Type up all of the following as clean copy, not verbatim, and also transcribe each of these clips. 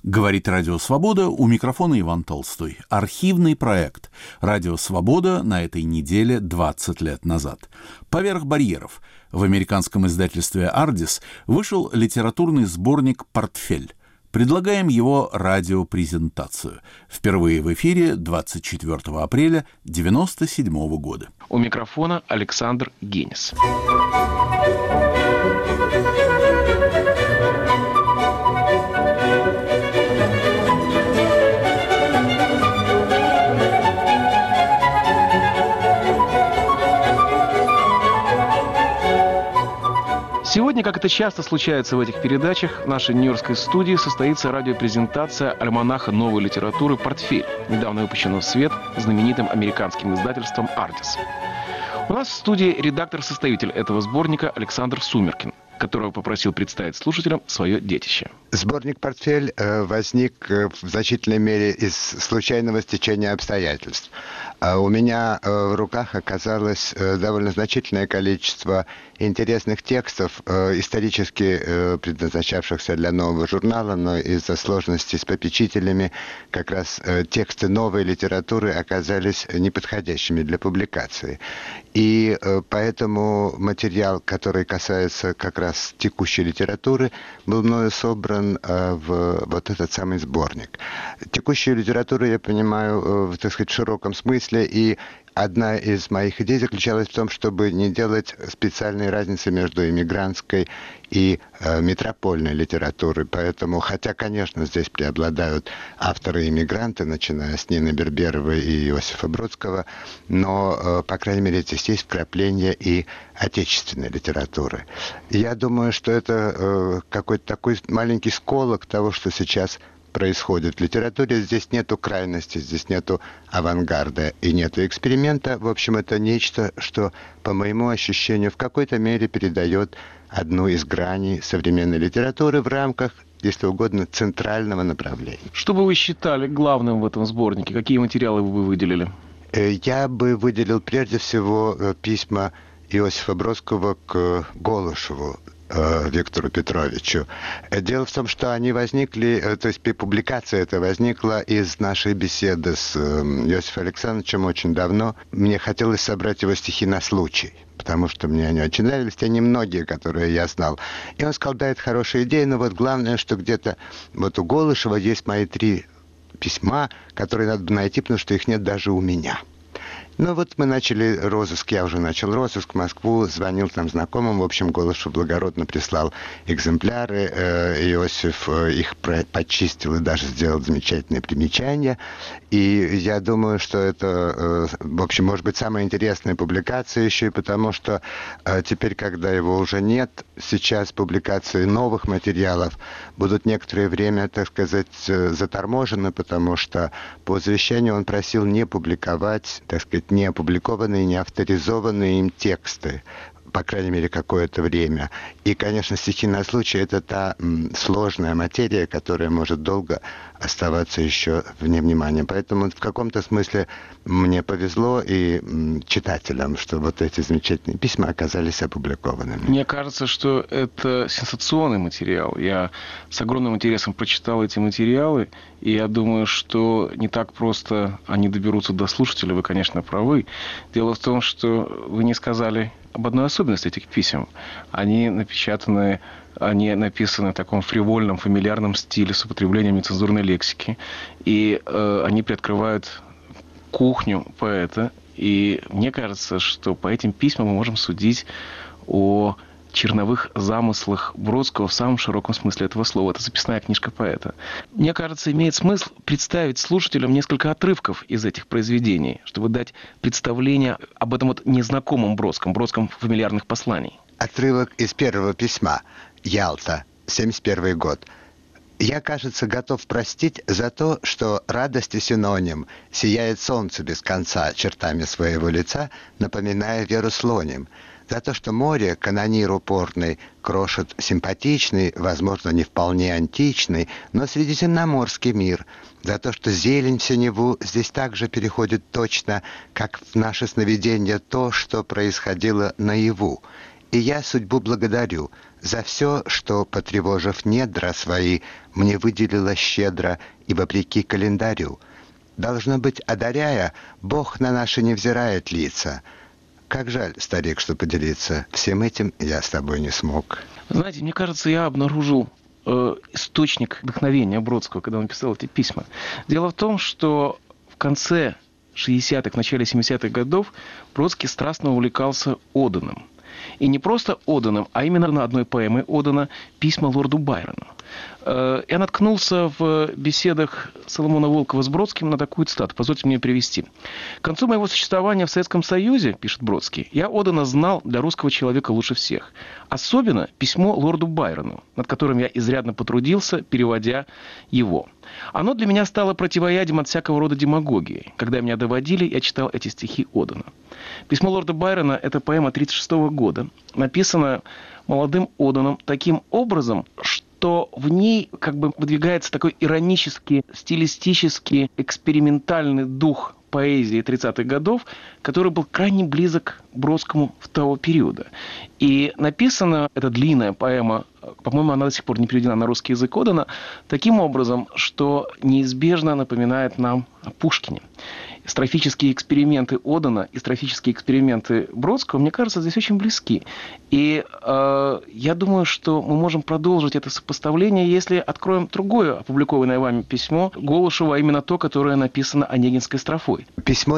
Говорит Радио Свобода, у микрофона Иван Толстой. Архивный проект «Радио Свобода» на этой неделе 20 лет назад. «Поверх барьеров». В американском издательстве «Ардис» вышел литературный сборник «Портфель». Предлагаем его радиопрезентацию. Впервые в эфире 24 апреля 1997 года. У микрофона Александр Генис. Сегодня, как это часто случается в этих передачах, в нашей нью-йоркской студии состоится радиопрезентация альманаха новой литературы «Портфель», недавно выпущенного в свет знаменитым американским издательством «Ардис». У нас в студии редактор-составитель этого сборника Александр Сумеркин, которого попросил представить слушателям свое детище. Сборник «Портфель» возник в значительной мере из случайного стечения обстоятельств. У меня в руках оказалось довольно значительное количество интересных текстов, исторически предназначавшихся для нового журнала, но из-за сложностей с попечителями как раз тексты новой литературы оказались неподходящими для публикации. И поэтому материал, который касается как раз текущей литературы, был мною собран в вот этот самый сборник. Текущую литературу я понимаю, так сказать, в широком смысле, и одна из моих идей заключалась в том, чтобы не делать специальной разницы между иммигрантской и метропольной литературой. Поэтому, хотя, конечно, здесь преобладают авторы-иммигранты, начиная с Нины Берберовой и Иосифа Бродского, но, по крайней мере, здесь есть вкрапления и отечественной литературы. Я думаю, что это какой-то такой маленький сколок того, что сейчас происходит в литературе. Здесь нету крайности, здесь нету авангарда и нету эксперимента. В общем, это нечто, что, по моему ощущению, в какой-то мере передает одну из граней современной литературы в рамках, если угодно, центрального направления. Что бы вы считали главным в этом сборнике? Какие материалы вы бы выделили? Я бы выделил прежде всего письма Иосифа Бродского к Голышеву, Виктору Петровичу. Дело в том, что они возникли, то есть публикация эта возникла из нашей беседы с Иосифом Александровичем очень давно. Мне хотелось собрать его стихи на случай, потому что мне они очень нравились, те немногие, которые я знал. И он сказал, да, это хорошая идея, но вот главное, что где-то вот у Голышева есть мои 3 письма, которые надо найти, потому что их нет даже у меня. Ну вот мы начали розыск, я уже начал розыск в Москву, звонил там знакомым, в общем, Голышев благородно прислал экземпляры, Иосиф их почистил и даже сделал замечательные примечания. И я думаю, что это, в общем, может быть, самая интересная публикация еще и потому, что теперь, когда его уже нет, сейчас публикации новых материалов будут некоторое время, так сказать, заторможены, потому что по завещанию он просил не публиковать, так сказать, не опубликованные, не авторизованные им тексты, по крайней мере, какое-то время. И, конечно, стихи на случай – это та сложная материя, которая может долго оставаться еще вне внимания. Поэтому в каком-то смысле мне повезло и читателям, что вот эти замечательные письма оказались опубликованными. Мне кажется, что это сенсационный материал. Я с огромным интересом прочитал эти материалы, и я думаю, что не так просто они доберутся до слушателя. Вы, конечно, правы. Дело в том, что вы не сказали об одной особенности этих писем. Они напечатаны, они написаны в таком фривольном, фамильярном стиле с употреблением нецензурной лексики. И они приоткрывают кухню поэта. И мне кажется, что по этим письмам мы можем судить о черновых замыслах Бродского в самом широком смысле этого слова. Это записная книжка поэта. Мне кажется, имеет смысл представить слушателям несколько отрывков из этих произведений, чтобы дать представление об этом вот незнакомом Бродском фамильярных посланий. Отрывок из первого письма. Ялта, 1971 год. «Я, кажется, готов простить за то, что радости синоним сияет солнце без конца чертами своего лица, напоминая Веру Слоним. За то, что море, канонир упорный, крошит симпатичный, возможно, не вполне античный, но средиземноморский мир. За то, что зелень в синеву здесь также переходит точно, как в наше сновидение то, что происходило наяву. И я судьбу благодарю За все, что, потревожив недра свои, мне выделила щедро и вопреки календарю. Должно быть, одаряя, Бог на наши не взирает лица. Как жаль, старик, что поделиться. Всем этим я с тобой не смог. Знаете, мне кажется, я обнаружил источник вдохновения Бродского, когда он писал эти письма. Дело в том, что в конце 60-х, в начале 70-х годов Бродский страстно увлекался Оdeном. И не просто Оденом, а именно на одной поэмой Одена «Письма лорду Байрону». Я наткнулся в беседах Соломона Волкова с Бродским на такую цитату. Позвольте мне привести. «К концу моего существования в Советском Союзе, — пишет Бродский, — я Одена знал для русского человека лучше всех. Особенно письмо лорду Байрону, над которым я изрядно потрудился, переводя его. Оно для меня стало противоядием от всякого рода демагогии. Когда меня доводили, я читал эти стихи Одена. Письмо лорда Байрона — это поэма 1936 года, написана молодым Оденом таким образом, что в ней как бы выдвигается такой иронический, стилистический, экспериментальный дух поэзии 30-х годов, который был крайне близок Бродскому в того периода. И написана эта длинная поэма, по-моему, она до сих пор не переведена на русский язык Одена, таким образом, что неизбежно напоминает нам о Пушкине. Строфические эксперименты Одена и строфические эксперименты Бродского, мне кажется, здесь очень близки. И я думаю, что мы можем продолжить это сопоставление, если откроем другое опубликованное вами письмо Голышева, а именно то, которое написано онегинской строфой. Письмо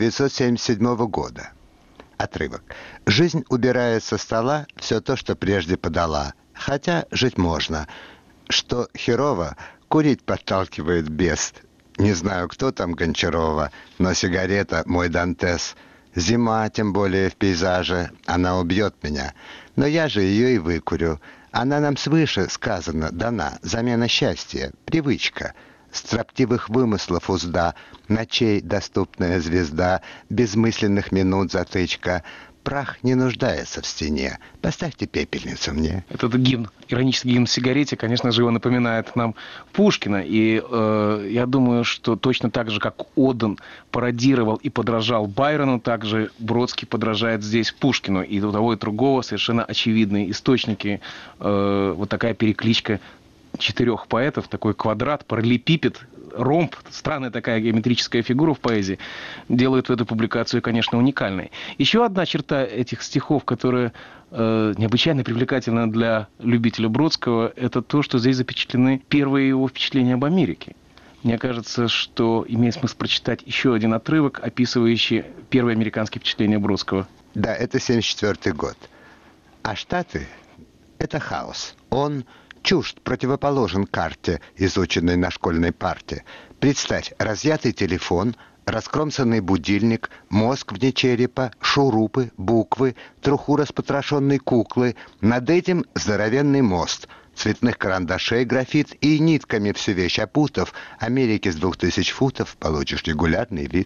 1977 года. Отрывок. «Жизнь убирает со стола все то, что прежде подала. Хотя жить можно. Что херово, курить подталкивает бес. Не знаю, кто там Гончарова, но сигарета — мой Дантес. Зима, тем более в пейзаже, она убьет меня. Но я же ее и выкурю. Она нам свыше, сказано, дана, замена счастья, привычка. Строптивых вымыслов узда, ночей доступная звезда, безмысленных минут затычка. Прах не нуждается в стене. Поставьте пепельницу мне». Этот гимн, иронический гимн «Сигарете», конечно же, его напоминает нам Пушкина. И я думаю, что точно так же, как Оден пародировал и подражал Байрону, также Бродский подражает здесь Пушкину. И у того и другого совершенно очевидные источники. Вот такая перекличка 4 поэтов, такой квадрат, параллелепипед, ромб, странная такая геометрическая фигура в поэзии, делает эту публикацию, конечно, уникальной. Еще одна черта этих стихов, которая необычайно привлекательна для любителя Бродского, это то, что здесь запечатлены первые его впечатления об Америке. Мне кажется, что имеет смысл прочитать еще один отрывок, описывающий первые американские впечатления Бродского. Да, это 1974 год. А Штаты — это хаос. Он чужд, противоположен карте, изученной на школьной парте. Представь, разъятый телефон, раскромсанный будильник, мозг вне черепа, шурупы, буквы, труху распотрошенной куклы. Над этим здоровенный мост, цветных карандашей графит и нитками всю вещь опутав. Америки с 2000 футов получишь регулярный вид.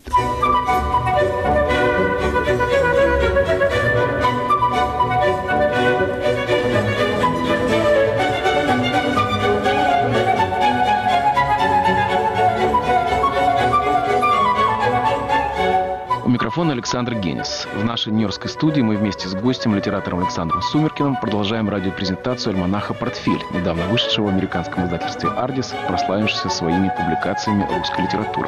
Микрофон Александр Генис. В нашей нью-йоркской студии мы вместе с гостем, литератором Александром Сумеркиным, продолжаем радиопрезентацию альманаха «Портфель», недавно вышедшего в американском издательстве «Ардис», прославившегося своими публикациями русской литературы.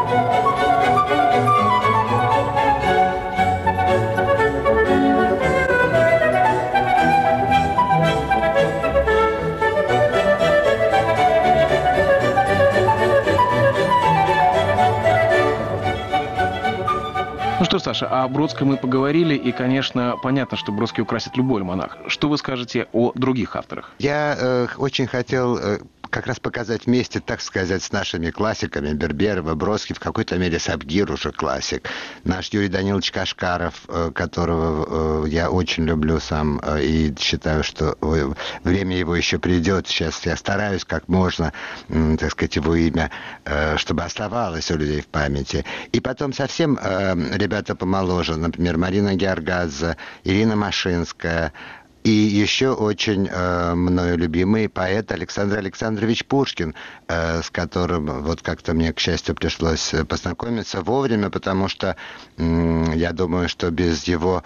Ну что, Саша, о Бродском мы поговорили, и, конечно, понятно, что Бродский украсит любой альманах. Что вы скажете о других авторах? Я очень хотел как раз показать вместе, так сказать, с нашими классиками Берберова, Бродский, в какой-то мере Сабгир уже классик. Наш Юрий Данилович Кашкаров, которого я очень люблю сам и считаю, что время его еще придет. Сейчас я стараюсь как можно, так сказать, его имя, чтобы оставалось у людей в памяти. И потом совсем ребята помоложе, например, Марина Георгадзе, Ирина Машинская, И еще очень мною любимый поэт Александр Александрович Пушкин, с которым вот как-то мне, к счастью, пришлось познакомиться вовремя, потому что я думаю, что без его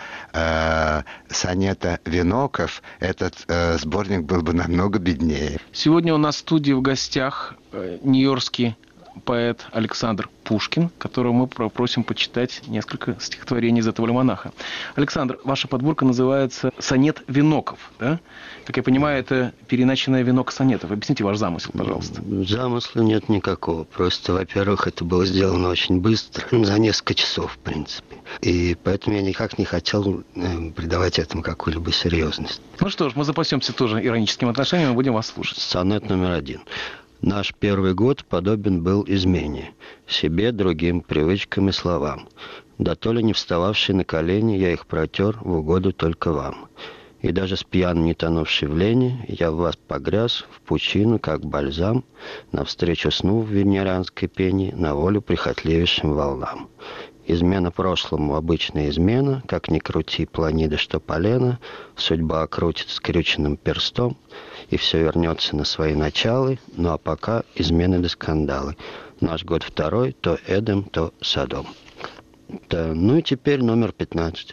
сонета «Виноков» этот сборник был бы намного беднее. Сегодня у нас в студии в гостях нью-йоркский поэт Александр Пушкин, которого мы попросим почитать несколько стихотворений из этого альманаха. Александр, ваша подборка называется «Сонет Виноков», да? Как я понимаю, это переиначенная «Венок сонетов». Объясните ваш замысел, пожалуйста. Замысла нет никакого. Просто, во-первых, это было сделано очень быстро, за несколько часов, в принципе. И поэтому я никак не хотел придавать этому какую-либо серьезность. Ну что ж, мы запасемся тоже ироническим отношением и будем вас слушать. Сонет номер 1. Наш первый год подобен был измене, себе, другим, привычкам и словам. Да то ли не встававший на колени, я их протер в угоду только вам. И даже с пьян не тонувший в лени, я в вас погряз, в пучину, как бальзам, навстречу сну в венерианской пене, на волю прихотливейшим волнам. Измена прошлому обычная измена, как ни крути, планида, что полено, судьба окрутит скрюченным перстом, и все вернется на свои началы, ну а пока измены да скандалы. Наш год второй, то Эдем, то Содом. Да, ну и теперь номер 15.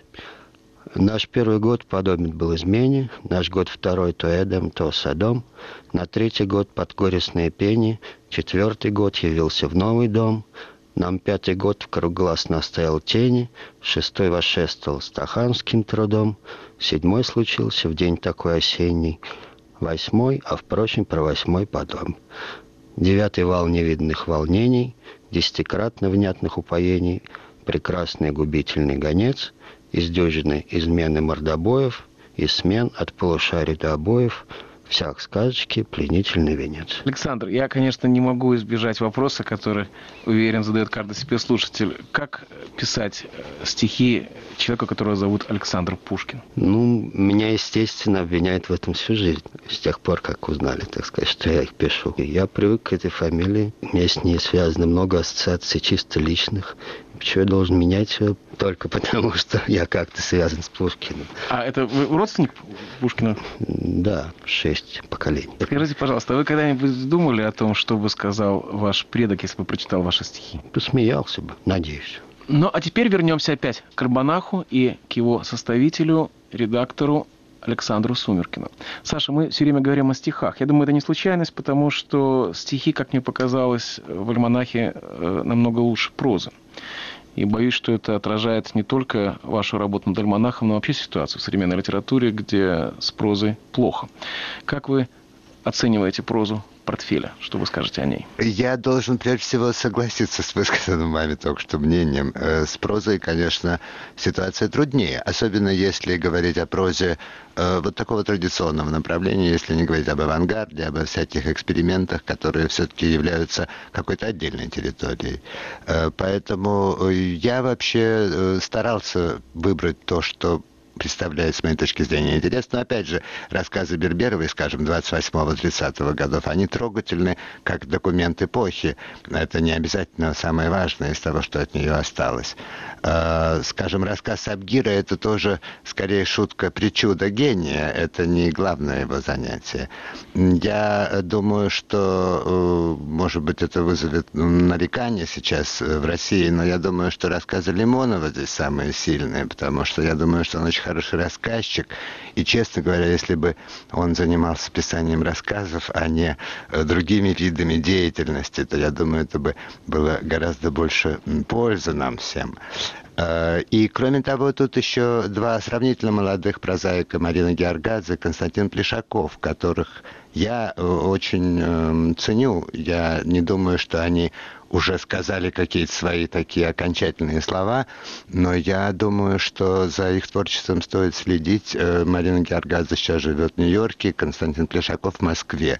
Наш первый год подобен был измене, наш год второй, то Эдем, то Содом. На третий год под горестное пение, четвертый год явился в новый дом. Нам пятый год в круг глаз настоял тени, шестой восшествовал стаханским трудом, седьмой случился в день такой осенний, восьмой, а впрочем, про восьмой потом. Девятый вал невиданных волнений, десятикратно внятных упоений, прекрасный губительный гонец, из дюжины измены мордобоев, из смен от полушарий до обоев, всяк сказочки пленительный венец. Александр, я, конечно, не могу избежать вопроса, который, уверен, задает каждый себе слушатель. Как писать стихи человека, которого зовут Александр Пушкин? Ну, меня, естественно, обвиняют в этом всю жизнь. С тех пор, как узнали, так сказать, что я их пишу. Я привык к этой фамилии. У меня с ней связано много ассоциаций чисто личных. Почему я должен менять ее? Только потому, что я как-то связан с Пушкиным. А это вы родственник Пушкина? Да, 6 поколений. Скажите, пожалуйста, вы когда-нибудь думали о том, что бы сказал ваш предок, если бы прочитал ваши стихи? Посмеялся бы, надеюсь. Ну, а теперь вернемся опять к альманаху и к его составителю, редактору Александру Сумеркину. Саша, мы все время говорим о стихах. Я думаю, это не случайность, потому что стихи, как мне показалось, в альманахе намного лучше прозы. И боюсь, что это отражает не только вашу работу над альманахом, но вообще ситуацию в современной литературе, где с прозой плохо. Как вы оцениваете прозу портфеля? Что вы скажете о ней? Я должен прежде всего согласиться с высказанным вами только что мнением. С прозой, конечно, ситуация труднее. Особенно если говорить о прозе вот такого традиционного направления, если не говорить об авангарде, об всяких экспериментах, которые все-таки являются какой-то отдельной территорией. Поэтому я вообще старался выбрать то, что представляет, с моей точки зрения, интерес. Но, опять же, рассказы Берберовой, скажем, 28-30 годов, они трогательны, как документ эпохи. Это не обязательно самое важное из того, что от нее осталось. Скажем, рассказ Сабгира — это тоже, скорее, шутка причуда гения. Это не главное его занятие. Я думаю, что, может быть, это вызовет нарекания сейчас в России, но я думаю, что рассказы Лимонова здесь самые сильные, потому что я думаю, что он очень хороший рассказчик. И, честно говоря, если бы он занимался писанием рассказов, а не другими видами деятельности, то, я думаю, это бы было гораздо больше пользы нам всем. И, кроме того, тут еще два сравнительно молодых прозаика, Марина Георгадзе и Константин Плешаков, которых я очень ценю. Я не думаю, что они уже сказали какие-то свои такие окончательные слова, но я думаю, что за их творчеством стоит следить. Марина Георгадзе сейчас живет в Нью-Йорке, Константин Плешаков в Москве.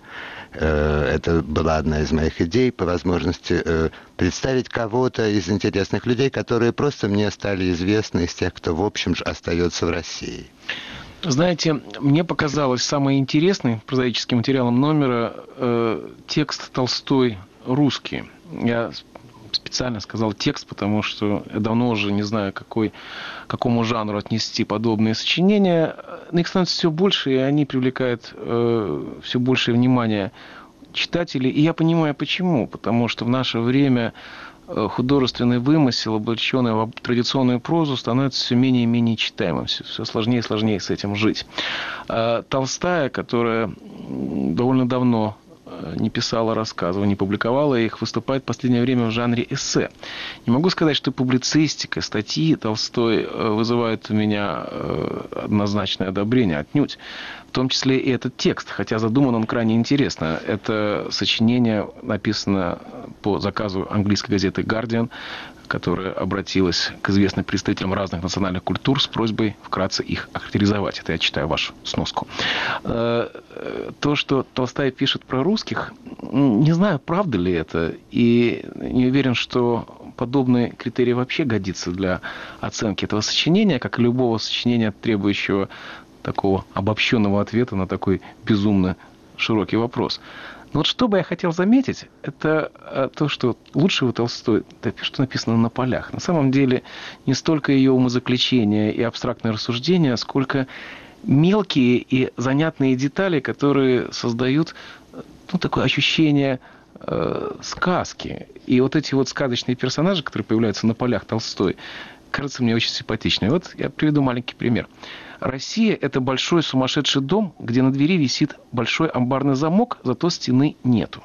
Это была одна из моих идей, по возможности представить кого-то из интересных людей, которые просто мне стали известны из тех, кто, в общем же, остается в России. Знаете, мне показалось самым интересным прозаическим материалом номера текст Толстой «Русский». Я специально сказал текст, потому что я давно уже не знаю, какому жанру отнести подобные сочинения. Но их становится все больше, и они привлекают все большее внимание читателей. И я понимаю, почему. Потому что в наше время художественный вымысел, облаченный в традиционную прозу, становится все менее и менее читаемым. Все сложнее и сложнее с этим жить. Толстая, которая довольно давно не писала рассказов, не публиковала их, выступает в последнее время в жанре эссе. Не могу сказать, что публицистика, статьи Толстой вызывают у меня однозначное одобрение, отнюдь. В том числе и этот текст, хотя задуман он крайне интересно. Это сочинение написано по заказу английской газеты «Гардиан», которая обратилась к известным представителям разных национальных культур с просьбой вкратце их охарактеризовать. Это я читаю вашу сноску. То, что Толстая пишет про русских, не знаю, правда ли это, и не уверен, что подобный критерий вообще годится для оценки этого сочинения, как и любого сочинения, требующего такого обобщенного ответа на такой безумно широкий вопрос. Но вот что бы я хотел заметить, это то, что лучшего Толстой, что написано на полях. На самом деле не столько ее умозаключения и абстрактные рассуждения, сколько мелкие и занятные детали, которые создают такое ощущение сказки. И вот эти вот сказочные персонажи, которые появляются на полях Толстой, кажется мне очень симпатичными. Вот я приведу маленький пример. Россия – это большой сумасшедший дом, где на двери висит большой амбарный замок, зато стены нету.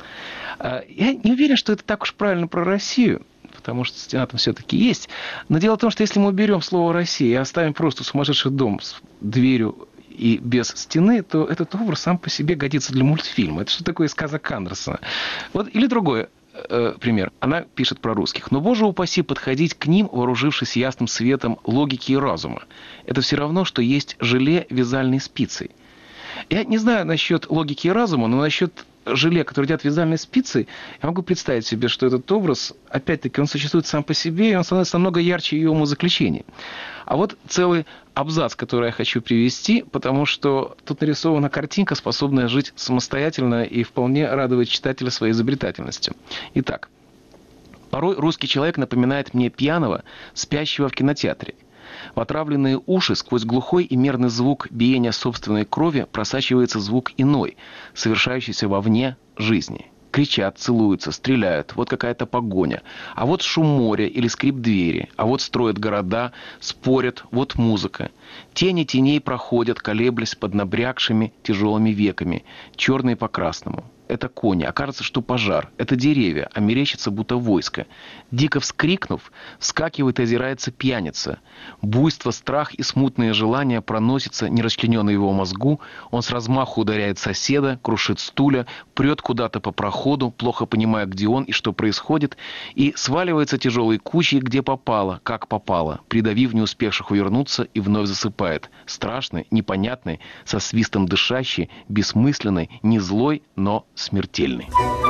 Я не уверен, что это так уж правильно про Россию, потому что стена там все-таки есть. Но дело в том, что если мы уберем слово «Россия» и оставим просто сумасшедший дом с дверью и без стены, то этот образ сам по себе годится для мультфильма. Это что такое сказок Андерсона? Вот, или другое. Пример. Она пишет про русских. «Но, боже упаси, подходить к ним, вооружившись ясным светом логики и разума. Это все равно, что есть желе вязальной спицей». Я не знаю насчет логики и разума, но насчет желе, которое едят вязальной спицей, я могу представить себе, что этот образ, опять-таки, он существует сам по себе, и он становится намного ярче ее умозаключений. А вот целый абзац, который я хочу привести, потому что тут нарисована картинка, способная жить самостоятельно и вполне радовать читателя своей изобретательностью. Итак. «Порой русский человек напоминает мне пьяного, спящего в кинотеатре. В отравленные уши сквозь глухой и мерный звук биения собственной крови просачивается звук иной, совершающийся вовне жизни. Кричат, целуются, стреляют, вот какая-то погоня. А вот шум моря или скрип двери, а вот строят города, спорят, вот музыка. Тени теней проходят, колеблясь под набрякшими тяжелыми веками, черные по красному. Это кони, а кажется, что пожар. Это деревья, а мерещится, будто войско. Дико вскрикнув, вскакивает и озирается пьяница. Буйство, страх и смутные желания проносятся нерасчлененно в его мозгу. Он с размаху ударяет соседа, крушит стулья, прет куда-то по проходу, плохо понимая, где он и что происходит, и сваливается тяжелой кучей, где попало, как попало, придавив не успевших увернуться, и вновь засыпает. Страшный, непонятный, со свистом дышащий, бессмысленный, не злой, но смертельный».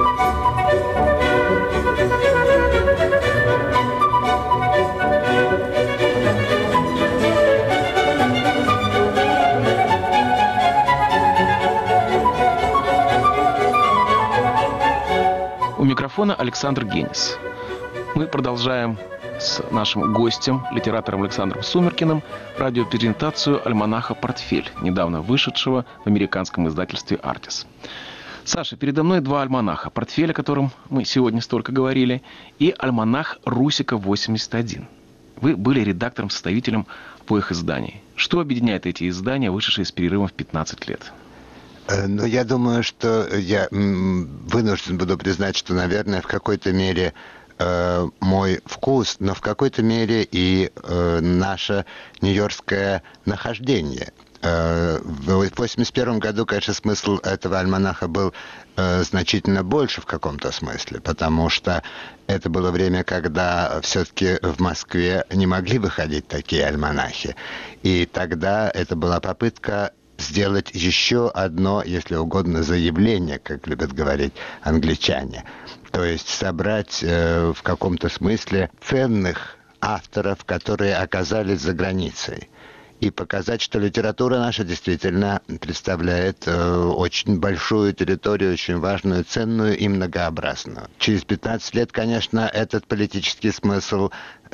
У микрофона Александр Генис. Мы продолжаем с нашим гостем, литератором Александром Сумеркиным, радиопрезентацию альманаха «Портфель», недавно вышедшего в американском издательстве «Артис». Саша, передо мной два альманаха. «Портфель», о котором мы сегодня столько говорили, и альманах «Русика-81». Вы были редактором-составителем обоих изданий. Что объединяет эти издания, вышедшие с перерывом в 15 лет? Ну, я думаю, что я вынужден буду признать, что, наверное, в какой-то мере мой вкус, но в какой-то мере и наше нью-йоркское нахождение. В 1981 году, конечно, смысл этого альманаха был значительно больше в каком-то смысле, потому что это было время, когда все-таки в Москве не могли выходить такие альманахи. И тогда это была попытка сделать еще одно, если угодно, заявление, как любят говорить англичане. То есть собрать в каком-то смысле ценных авторов, которые оказались за границей. и показать, что литература наша действительно представляет очень большую территорию, очень важную, ценную и многообразную. Через 15 лет, конечно, этот политический смысл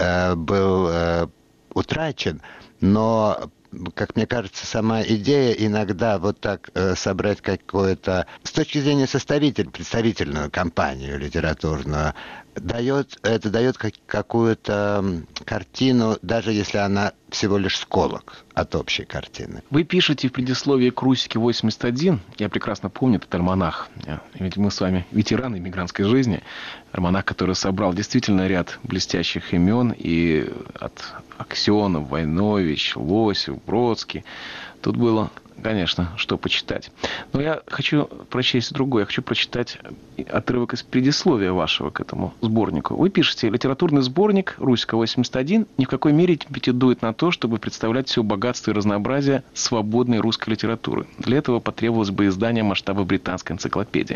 был утрачен, но, как мне кажется, сама идея иногда вот так собрать какое-то, с точки зрения представительную кампанию литературную, это дает какую-то картину, даже если она всего лишь сколок от общей картины. Вы пишете в предисловии к «Русике 81», я прекрасно помню этот альманах, ведь мы с вами ветераны иммигрантской жизни, альманах, который собрал действительно ряд блестящих имен, и от Аксенов, Войнович, Лосев, Бродский. Тут было, конечно, что почитать. Но я хочу прочесть другое. Я хочу прочитать отрывок из предисловия вашего к этому сборнику. Вы пишете: литературный сборник «Русика 81» ни в какой мере не претендует на то, чтобы представлять все богатство и разнообразие свободной русской литературы. Для этого потребовалось бы издание масштаба британской энциклопедии.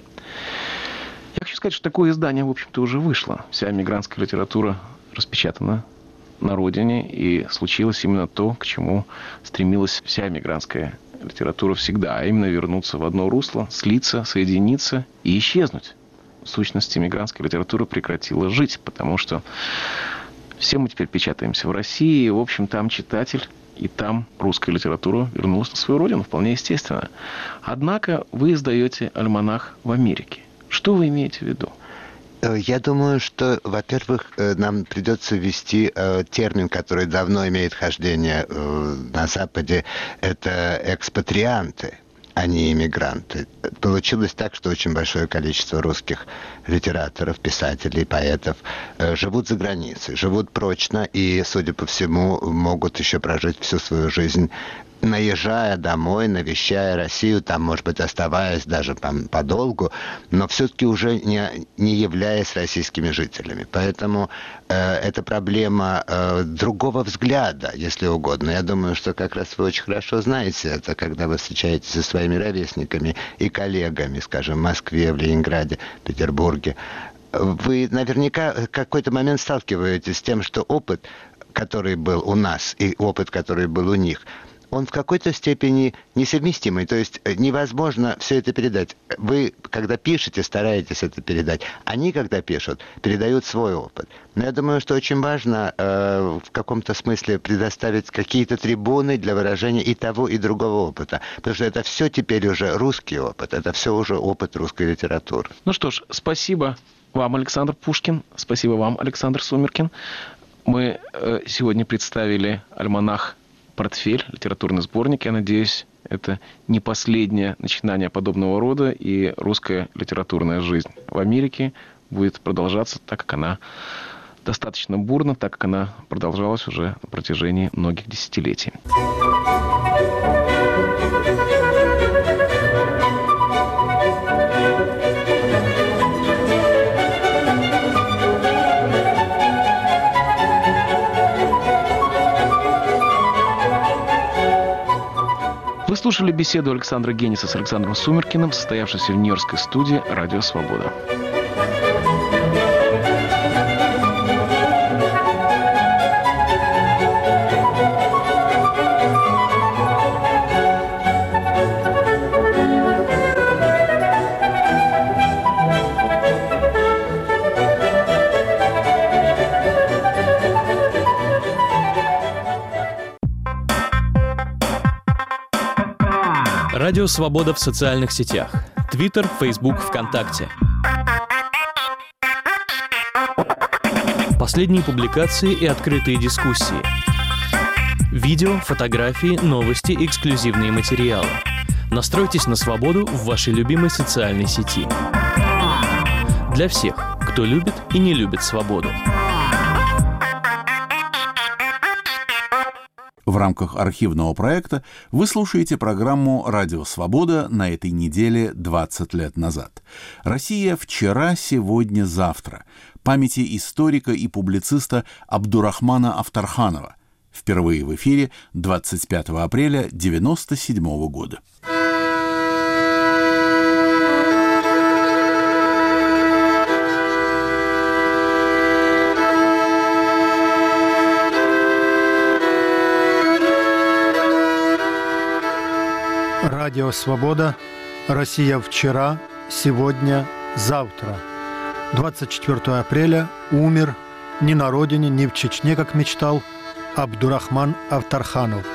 Я хочу сказать, что такое издание, в общем-то, уже вышло. Вся мигрантская литература распечатана на родине, и случилось именно то, к чему стремилась вся мигрантская литература всегда, а именно вернуться в одно русло, слиться, соединиться и исчезнуть. В сущности, мигрантская литература прекратила жить, потому что все мы теперь печатаемся в России, и, в общем, там читатель, и там русская литература вернулась на свою родину, вполне естественно. Однако вы издаете альманах в Америке. Что вы имеете в виду? Я думаю, что, во-первых, нам придется ввести термин, который давно имеет хождение на Западе, это экспатрианты, а не иммигранты. Получилось так, что очень большое количество русских литераторов, писателей, поэтов живут за границей, живут прочно и, судя по всему, могут еще прожить всю свою жизнь, наезжая домой, навещая Россию, там, может быть, оставаясь даже там подолгу, но все-таки уже не являясь российскими жителями. Поэтому это проблема другого взгляда, если угодно. Я думаю, что как раз вы очень хорошо знаете это, когда вы встречаетесь со своими ровесниками и коллегами, скажем, в Москве, в Ленинграде, в Петербурге. Вы наверняка в какой-то момент сталкиваетесь с тем, что опыт, который был у нас, и опыт, который был у них, он в какой-то степени несовместимый. То есть невозможно все это передать. Вы, когда пишете, стараетесь это передать. Они, когда пишут, передают свой опыт. Но я думаю, что очень важно в каком-то смысле предоставить какие-то трибуны для выражения и того, и другого опыта. Потому что это все теперь уже русский опыт. Это все уже опыт русской литературы. Ну что ж, спасибо вам, Александр Пушкин. Спасибо вам, Александр Сумеркин. Мы сегодня представили альманах «Портфель», литературный сборник. Я надеюсь, это не последнее начинание подобного рода, и русская литературная жизнь в Америке будет продолжаться так, как она достаточно бурно, так как она продолжалась уже на протяжении многих десятилетий. Вы слушали беседу Александра Гениса с Александром Сумеркиным, состоявшуюся в нью-йоркской студии «Радио Свобода». Радио «Свобода» в социальных сетях. Твиттер, Фейсбук, ВКонтакте. Последние публикации и открытые дискуссии. Видео, фотографии, новости, эксклюзивные материалы. Настройтесь на свободу в вашей любимой социальной сети. Для всех, кто любит и не любит свободу. В рамках архивного проекта вы слушаете программу «Радио Свобода» на этой неделе 20 лет назад. Россия вчера, сегодня, завтра. Памяти историка и публициста Абдурахмана Афтарханова. Впервые в эфире 25 апреля 1997 года. Радио «Свобода». Россия вчера, сегодня, завтра. 24 апреля умер не на родине, не в Чечне, как мечтал, Абдурахман Авторханов.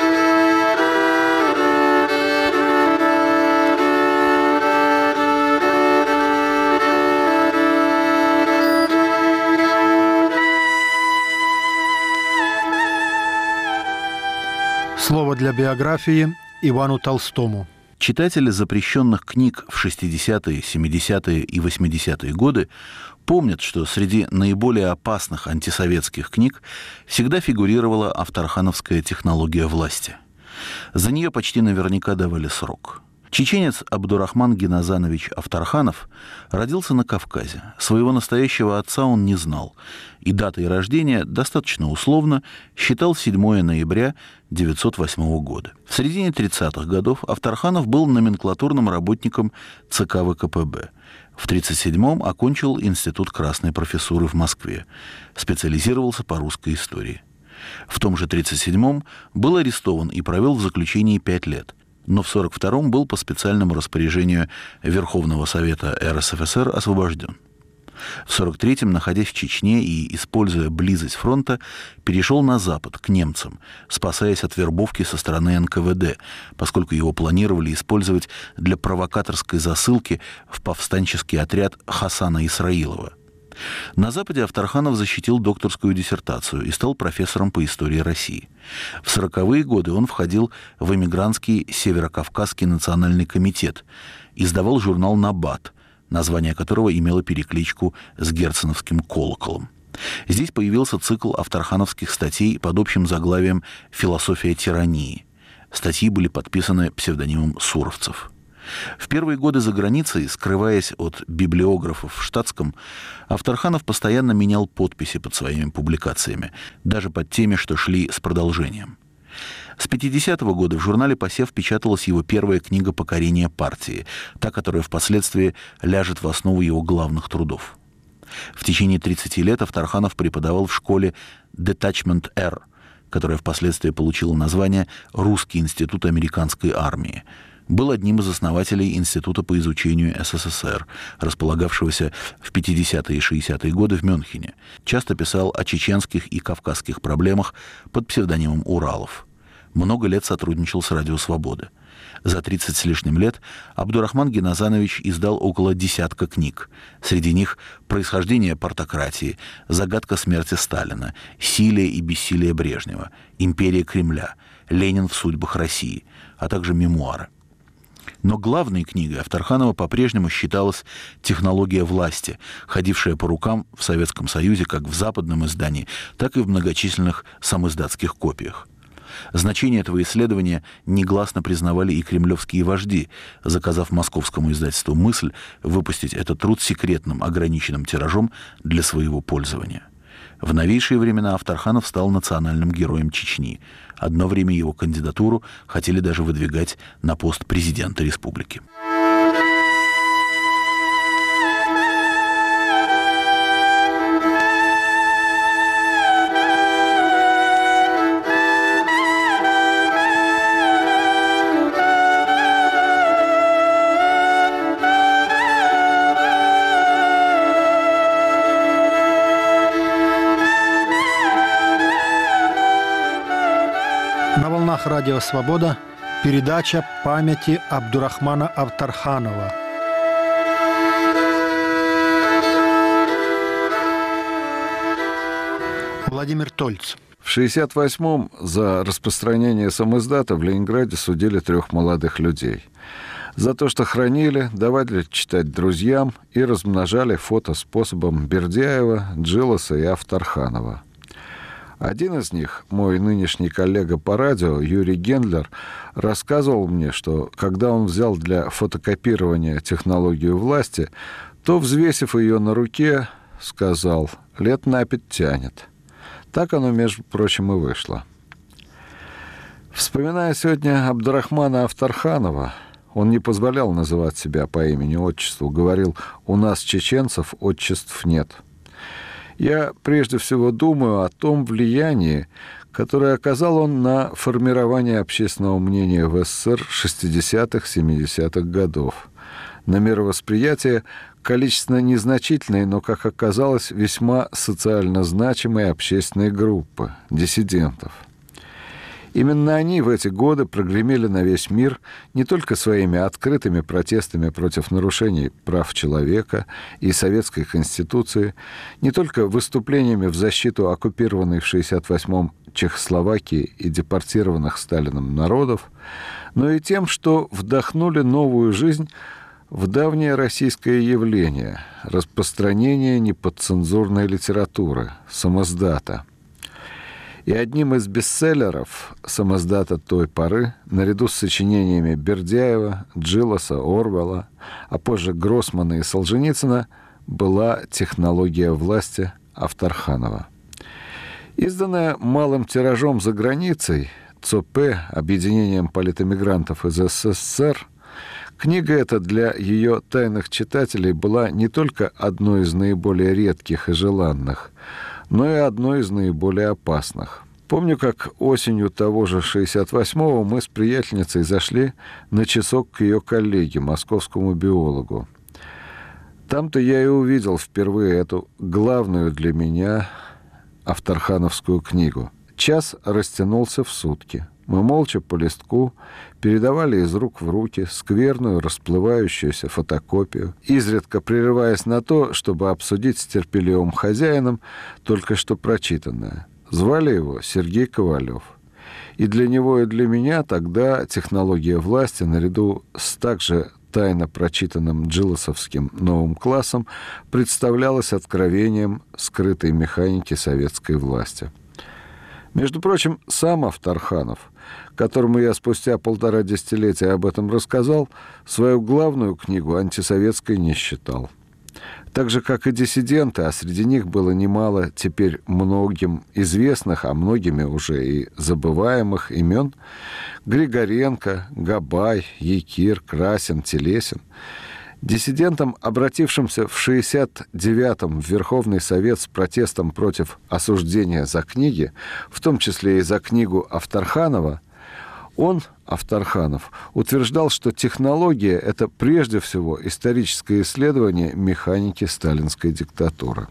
Слово для биографии Ивану Толстому. Читатели запрещенных книг в 60-е, 70-е и 80-е годы помнят, что среди наиболее опасных антисоветских книг всегда фигурировала авторхановская технология власти. За нее почти наверняка давали срок. Чеченец Абдурахман Геназанович Авторханов родился на Кавказе. Своего настоящего отца он не знал, и датой рождения достаточно условно считал 7 ноября 1908 года. В середине 30-х годов Авторханов был номенклатурным работником ЦК ВКПБ. В 1937-м окончил Институт Красной профессуры в Москве. Специализировался по русской истории. В том же 1937-м был арестован и провел в заключении 5 лет. Но в 1942-м был по специальному распоряжению Верховного Совета РСФСР освобожден. В 1943-м, находясь в Чечне и используя близость фронта, перешел на Запад, к немцам, спасаясь от вербовки со стороны НКВД, поскольку его планировали использовать для провокаторской засылки в повстанческий отряд Хасана Исраилова. На Западе Авторханов защитил докторскую диссертацию и стал профессором по истории России. В 40-е годы он входил в эмигрантский Северокавказский национальный комитет, издавал журнал «Набат», название которого имело перекличку с герценовским колоколом. Здесь появился цикл авторхановских статей под общим заглавием «Философия тирании». Статьи были подписаны псевдонимом Суровцев. В первые годы за границей, скрываясь от библиографов в штатском, Авторханов постоянно менял подписи под своими публикациями, даже под теми, что шли с продолжением. С 50-го года в журнале «Посев» печаталась его первая книга «Покорение партии», та, которая впоследствии ляжет в основу его главных трудов. В течение 30 лет Авторханов преподавал в школе «Detachment R», которая впоследствии получила название «Русский институт американской армии». Был одним из основателей Института по изучению СССР, располагавшегося в 50-е и 60-е годы в Мюнхене. Часто писал о чеченских и кавказских проблемах под псевдонимом Уралов. Много лет сотрудничал с «Радио Свобода». За 30 с лишним лет Абдурахман Геназанович издал около десятка книг. Среди них «Происхождение партократии», «Загадка смерти Сталина», «Силие и бессилие Брежнева», «Империя Кремля», «Ленин в судьбах России», а также мемуары. Но главной книгой Авторханова по-прежнему считалась «Технология власти», ходившая по рукам в Советском Союзе как в западном издании, так и в многочисленных самиздатских копиях. Значение этого исследования негласно признавали и кремлевские вожди, заказав московскому издательству «Мысль» выпустить этот труд секретным ограниченным тиражом для своего пользования. В новейшие времена Авторханов стал национальным героем Чечни. Одно время его кандидатуру хотели даже выдвигать на пост президента республики. Радио «Свобода», передача памяти Абдурахмана Авторханова. Владимир Тольц. В 1968-м за распространение самиздата в Ленинграде судили 3 молодых людей. За то, что хранили, давали читать друзьям и размножали фото способом Бердяева, Джилоса и Авторханова. Один из них, мой нынешний коллега по радио, Юрий Гендлер, рассказывал мне, что когда он взял для фотокопирования технологию власти, то, взвесив ее на руке, сказал: «Лет на 5 тянет». Так оно, между прочим, и вышло. Вспоминая сегодня Абдурахмана Авторханова, он не позволял называть себя по имени-отчеству, говорил: «У нас, чеченцев, отчеств нет». Я прежде всего думаю о том влиянии, которое оказал он на формирование общественного мнения в СССР 60-х, 70-х годов, на мировосприятие количественно незначительной, но, как оказалось, весьма социально значимой общественной группы – диссидентов. Именно они в эти годы прогремели на весь мир не только своими открытыми протестами против нарушений прав человека и советской конституции, не только выступлениями в защиту оккупированной в 1968-м Чехословакии и депортированных Сталином народов, но и тем, что вдохнули новую жизнь в давнее российское явление – распространение неподцензурной литературы, самоздата. И одним из бестселлеров самоздата той поры, наряду с сочинениями Бердяева, Джилоса, Орвелла, а позже Гроссмана и Солженицына, была «Технология власти» Авторханова. Изданная малым тиражом за границей, ЦОП, объединением политэмигрантов из СССР, книга эта для ее тайных читателей была не только одной из наиболее редких и желанных, но и одной из наиболее опасных. Помню, как осенью того же 68-го мы с приятельницей зашли на часок к ее коллеге, московскому биологу. Там-то я и увидел впервые эту главную для меня авторхановскую книгу. Час растянулся в сутки. Мы молча по листку передавали из рук в руки скверную расплывающуюся фотокопию, изредка прерываясь на то, чтобы обсудить с терпеливым хозяином только что прочитанное. Звали его Сергей Ковалев. И для него, и для меня тогда «Технология власти» наряду с также тайно прочитанным джилосовским новым классом представлялась откровением скрытой механики советской власти. Между прочим, сам Авторханов, которому я спустя 1,5 десятилетия об этом рассказал, свою главную книгу антисоветской не считал. Так же, как и диссиденты, а среди них было немало теперь многим известных, а многими уже и забываемых имен: Григоренко, Габай, Якир, Красин, Телесин. Диссидентам, обратившимся в 1969-м в Верховный Совет с протестом против осуждения за книги, в том числе и за книгу Авторханова, он, Авторханов, утверждал, что технология – это прежде всего историческое исследование механики сталинской диктатуры.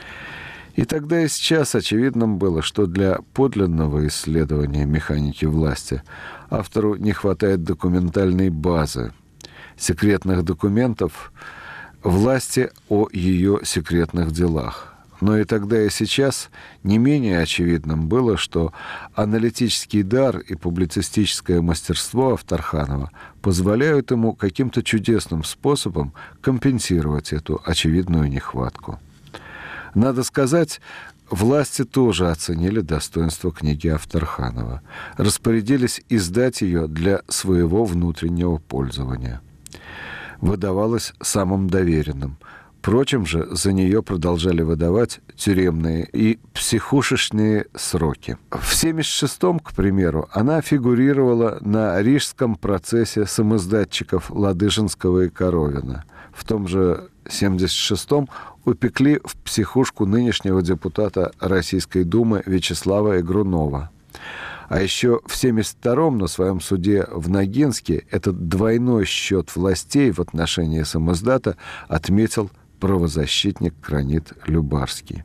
И тогда и сейчас очевидным было, что для подлинного исследования механики власти автору не хватает документальной базы, секретных документов власти о ее секретных делах. Но и тогда, и сейчас не менее очевидным было, что аналитический дар и публицистическое мастерство Авторханова позволяют ему каким-то чудесным способом компенсировать эту очевидную нехватку. Надо сказать, власти тоже оценили достоинство книги Авторханова, распорядились издать ее для своего внутреннего пользования. Выдавалась самым доверенным. Впрочем же, за нее продолжали выдавать тюремные и психушечные сроки. В 1976-м, к примеру, она фигурировала на рижском процессе самоиздатчиков Ладыжинского и Коровина. В том же 1976-м упекли в психушку нынешнего депутата Российской Думы Вячеслава Игрунова. А еще в 1972-м на своем суде в Ногинске этот двойной счет властей в отношении самоиздата отметил правозащитник Кранит Любарский.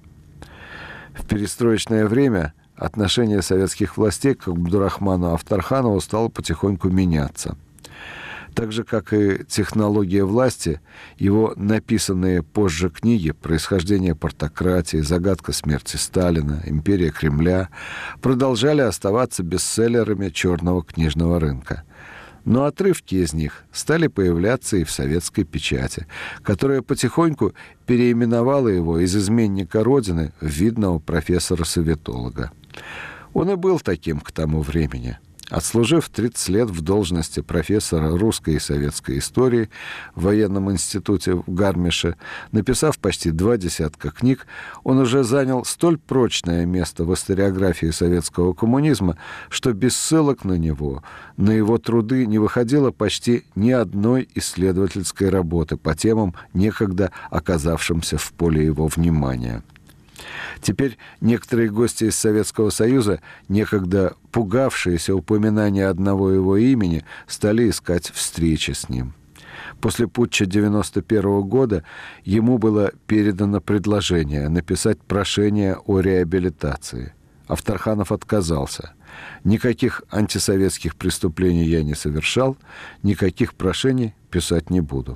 В перестроечное время отношение советских властей к Абдурахману Авторханову стало потихоньку меняться. Так же, как и «Технология власти», его написанные позже книги «Происхождение партократии», «Загадка смерти Сталина», «Империя Кремля» продолжали оставаться бестселлерами черного книжного рынка. Но отрывки из них стали появляться и в советской печати, которая потихоньку переименовала его из изменника Родины в видного профессора-советолога. Он и был таким к тому времени. Отслужив 30 лет в должности профессора русской и советской истории в военном институте в Гармише, написав почти 20 книг, он уже занял столь прочное место в историографии советского коммунизма, что без ссылок на него, на его труды не выходило почти ни одной исследовательской работы по темам, некогда оказавшимся в поле его внимания. Теперь некоторые гости из Советского Союза, некогда пугавшиеся упоминания одного его имени, стали искать встречи с ним. После путча 1991 года ему было передано предложение написать прошение о реабилитации. Авторханов отказался. Никаких антисоветских преступлений я не совершал, никаких прошений писать не буду.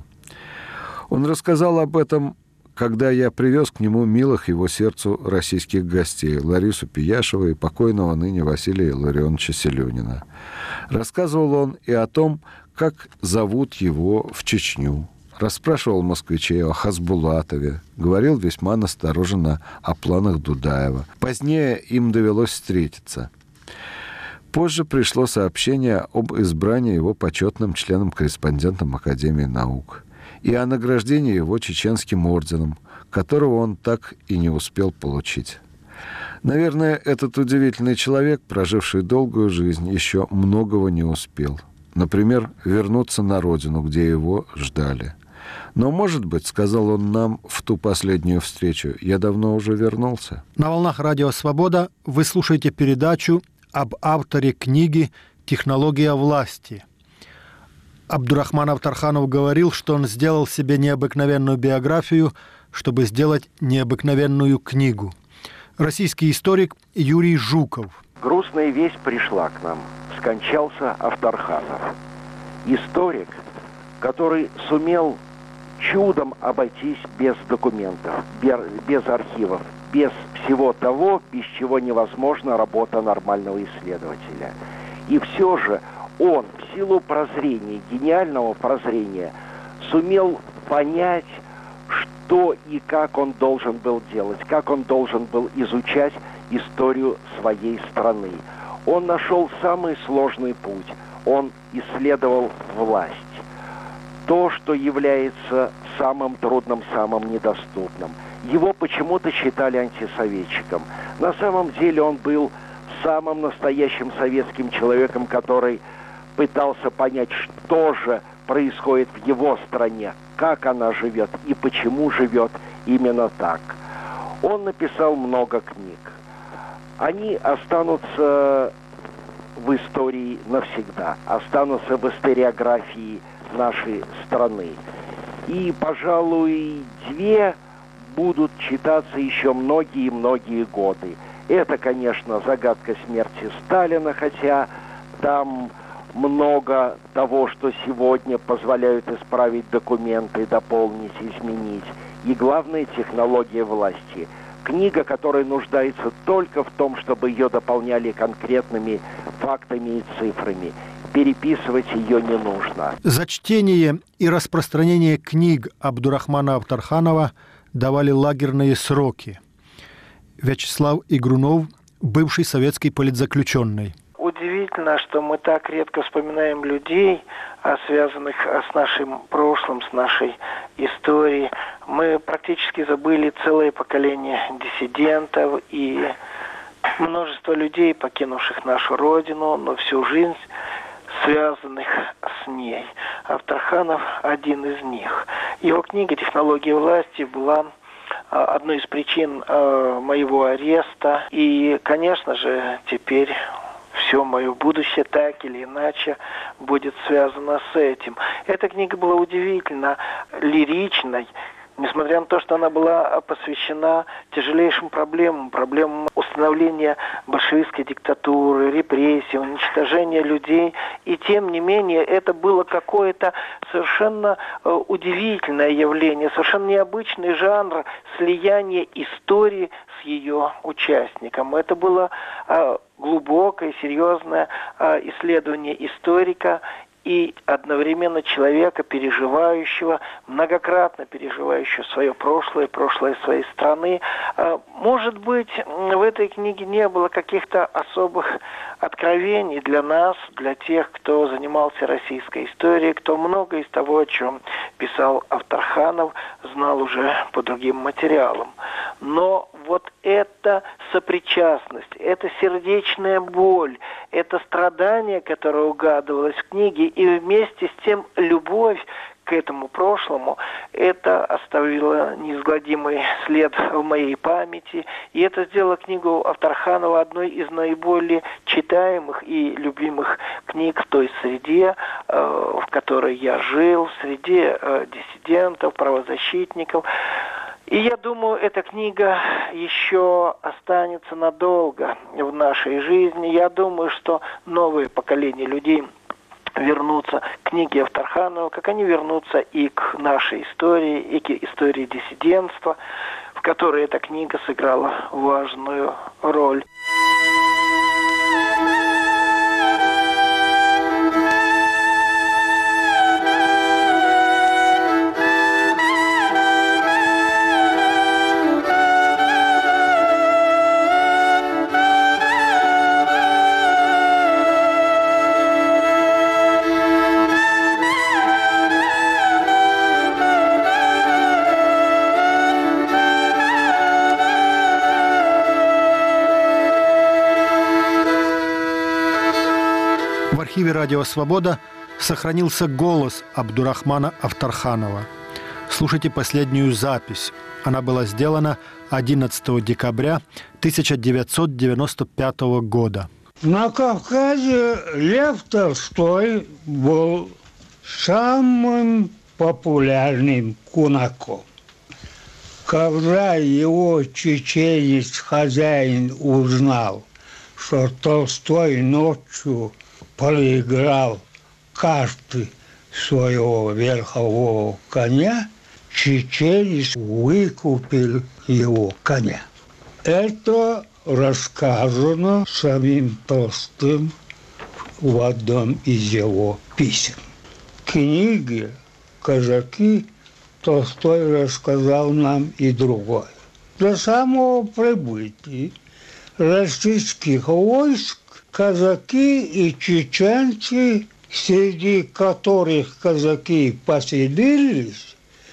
Он рассказал об этом, когда я привез к нему милых его сердцу российских гостей Ларису Пияшеву и покойного ныне Василия Илларионовича Селюнина. Рассказывал он и о том, как зовут его в Чечню. Расспрашивал москвичей о Хасбулатове, говорил весьма настороженно о планах Дудаева. Позднее им довелось встретиться. Позже пришло сообщение об избрании его почетным членом-корреспондентом Академии наук и о награждении его чеченским орденом, которого он так и не успел получить. Наверное, этот удивительный человек, проживший долгую жизнь, еще многого не успел. Например, вернуться на родину, где его ждали. Но, может быть, сказал он нам в ту последнюю встречу, я давно уже вернулся. На волнах Радио Свобода вы слушаете передачу об авторе книги «Технология власти». Абдурахман Авторханов говорил, что он сделал себе необыкновенную биографию, чтобы сделать необыкновенную книгу. Российский историк Юрий Жуков. Грустная весть пришла к нам. Скончался Авторханов. Историк, который сумел чудом обойтись без документов, без архивов, без всего того, без чего невозможна работа нормального исследователя. И все же он в силу прозрения, гениального прозрения, сумел понять, что и как он должен был делать, как он должен был изучать историю своей страны. Он нашел самый сложный путь. Он исследовал власть. То, что является самым трудным, самым недоступным. Его почему-то считали антисоветчиком. На самом деле он был самым настоящим советским человеком, который пытался понять, что же происходит в его стране, как она живет и почему живет именно так. Он написал много книг. Они останутся в истории навсегда, останутся в историографии нашей страны. И, пожалуй, две будут читаться еще многие-многие годы. Это, конечно, «Загадка смерти Сталина», хотя там много того, что сегодня позволяют исправить документы, дополнить, изменить. И главное, технология власти. Книга, которая нуждается только в том, чтобы ее дополняли конкретными фактами и цифрами. Переписывать ее не нужно. За чтение и распространение книг Абдурахмана Авторханова давали лагерные сроки. Вячеслав Игрунов, бывший советский политзаключенный. Удивительно, что мы так редко вспоминаем людей, связанных с нашим прошлым, с нашей историей. Мы практически забыли целое поколение диссидентов и множество людей, покинувших нашу родину, но всю жизнь связанных с ней. Авторханов один из них. Его книга «Технология власти» была одной из причин моего ареста. И, конечно же, теперь все мое будущее так или иначе будет связано с этим. Эта книга была удивительно лиричной, несмотря на то, что она была посвящена тяжелейшим проблемам установления большевистской диктатуры, репрессий, уничтожения людей. И тем не менее, это было какое-то совершенно удивительное явление, совершенно необычный жанр слияния истории с ее участником. Это было глубокое, серьезное исследование историка и одновременно человека, переживающего, многократно переживающего свое прошлое своей страны. Может быть, в этой книге не было каких-то особых откровений для нас, для тех, кто занимался российской историей, кто много из того, о чем писал Авторханов, знал уже по другим материалам. Но вот эта сопричастность, эта сердечная боль, это страдание, которое угадывалось в книге, и вместе с тем любовь к этому прошлому, это оставило неизгладимый след в моей памяти. И это сделало книгу Авторханова одной из наиболее читаемых и любимых книг в той среде, в которой я жил, в среде диссидентов, правозащитников. И я думаю, эта книга еще останется надолго в нашей жизни. Я думаю, что новые поколения людей вернутся к книге Авторханова, как они вернутся и к нашей истории, и к истории диссидентства, в которой эта книга сыграла важную роль. В архиве «Радио Свобода» сохранился голос Абдурахмана Авторханова. Слушайте последнюю запись. Она была сделана 11 декабря 1995 года. На Кавказе Лев Толстой был самым популярным кунаком. Когда его чеченец-хозяин узнал, что Толстой ночью проиграл карты своего верхового коня, чеченец выкупил его коня. Это рассказано самим Толстым в одном из его писем. В книге «Казаки» Толстой рассказал нам и другое. До самого прибытия российских войск казаки и чеченцы, среди которых казаки поселились,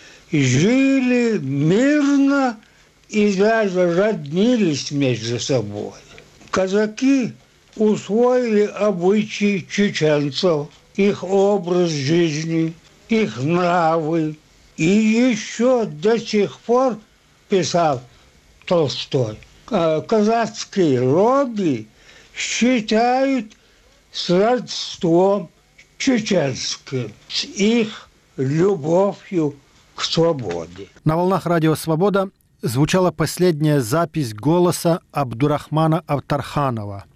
жили мирно и даже роднились между собой. Казаки усвоили обычаи чеченцев, их образ жизни, их нравы. И еще до сих пор, писал Толстой, казацкие роды считают с родством чеченским, с их любовью к свободе. На волнах «Радио Свобода» звучала последняя запись голоса Абдурахмана Авторханова.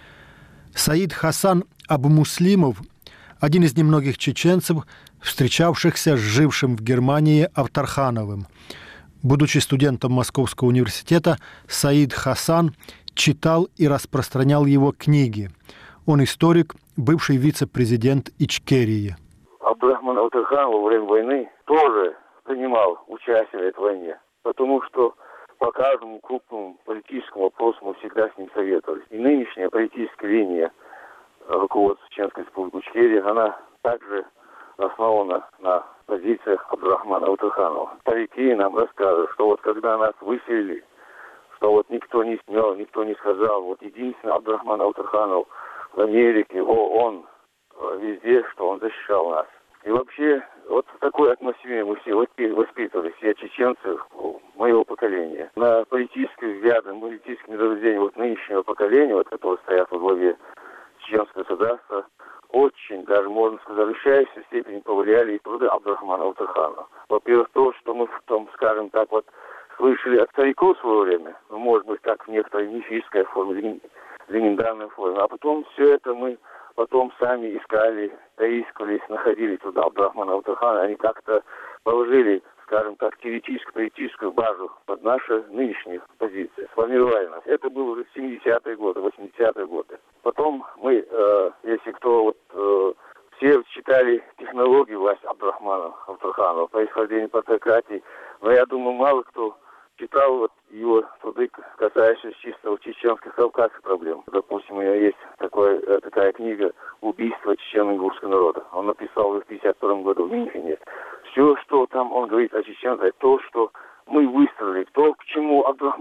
Саид Хасан Абу-Муслимов, один из немногих чеченцев, встречавшихся с жившим в Германии Авторхановым. Будучи студентом Московского университета, Саид Хасан читал и распространял его книги. Он историк, бывший вице-президент Ичкерии. Абдурахман Авторханов во время войны тоже принимал участие в этой войне, потому что по каждому крупному политическому вопросу мы всегда с ним советовались. И нынешняя политическая линия руководства Чеченской республики Ичкерия, она также основана на позициях Абдурахмана Авторханова. Старики нам рассказывают, что вот когда нас выселили, что вот никто не снял, никто не сказал, вот единственный Абдурахман Авторханов в Америке, в ООН, везде, что он защищал нас. И вообще, вот в такой атмосфере мы все воспитывались, все чеченцы моего поколения. На политические взгляды, политические мировоззрения вот нынешнего поколения, вот, которые стоят во главе чеченского государства, очень, даже можно сказать, в решающей степени повлияли и труды Абдурахмана Авторханова. Во-первых, то, что мы в том, скажем так, вот слышали от стариков в свое время, ну, может быть, как в некоторой мифической форме, легендарной форме, а потом все это мы потом сами искали, доискивались, находили туда Абдурахмана Авторханова, они как-то положили, скажем так, теоретическую базу под наши нынешние позиции, сформировали нас. Это было уже 70-е годы, 80-е годы. Потом мы, если кто вот все читали технологии власти Абдурахмана Авторханова, происхождение партократии, но я думаю, мало кто читал вот его труды, касающиеся чисто чеченских кавказских проблем. Допустим, у меня есть такая книга «Убийство чечено-ингушского народа». Он написал ее в 1952 году в Мюнхене. Все, что там он говорит о чеченцах, то, что мы выстроили, то, к чему Абдурахман